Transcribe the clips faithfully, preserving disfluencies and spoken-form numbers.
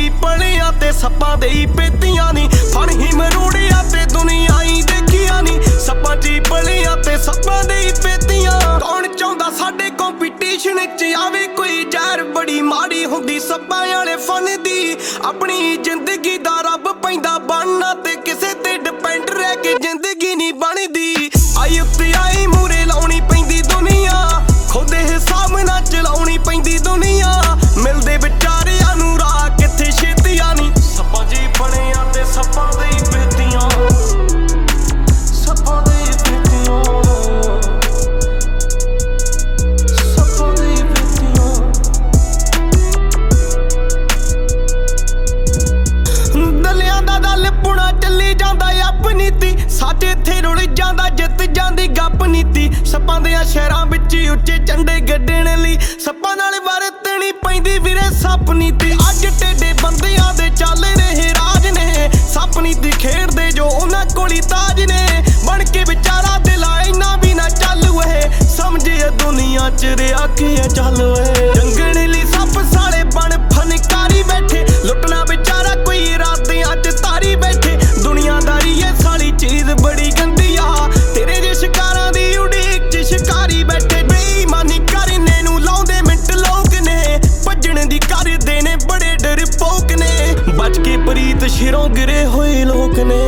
जी पलियां ते सप्पां दे ही पेतियां नी फण ही मरूड़िया ते दुनिया ही देखिया नी सप्पां जी पलियां ते सप्पां दे ही पेतियां कौन चाहुंदा साडे कंपीटीशन च आवे कोई जहर बड़ी माड़ी हुंदी सप्पां वाले फन दी अपनी जिंदगी दा रब पैंदा बनना ते किसे ते डिपेंड रह के जिंदगी नहीं बनदी आई उत्ते आई मूरे लाउणी पैंदी दुनिया खुद हिसाब ना चलाउणी पैंदी दुनिया मिलदे विचारियां नूं राह किथे छेतियां नी सप्पां जी बणिया ते सप्पां दे ही पेतियां सप्पां दे ही पेतियां सप्पां दे ही पेतियां दलियां दा दल पुणा चली जांदा अपनी ती साडे इत्थे रुल जांदा जित जांदी गप नीती सप्पां देयां शहरां विच उच्चे झंडे गड्ढण लई सप्पां नाल वरतणी पैंदी वीरे सप नीति अज टेढ़े बंदियां दे चल रहे राज ने सप नीति खेडदे जो उन्हां कोली ताज ने बन के विचारा दिला इन्ना भी ना चल वे समझे दुनिया च रिया के चल वे जंगण लई सप साले बन फनकारी बैठे लुटना विचारा कोई इरादियां च तारी बैठे दुनियादारी ये साली चीज बड़ी गंदी आ तेरे जे शिकारां दी उड़ीक च शिकारी बैठे बेईमानी करने नूं लाउंदे मिंट लोक ने भज्जण दी करदे ने बड़े डरपोक ने बच के प्रीत शिरों गिरे होए लोक ने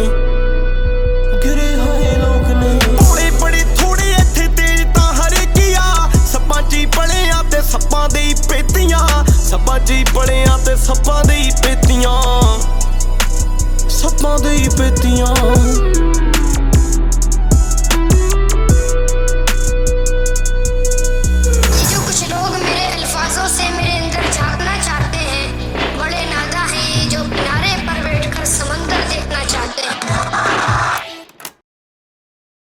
गिरे होए लोक ने थोड़े बड़े थोड़े इत्थे तेज तां हर किया सप्पां जी बणिया ते सप्पां दे ही पेतियां सप्पां जी बणिया ते सप्पां दे ही पेतियां सप्पां दे ही पेतियां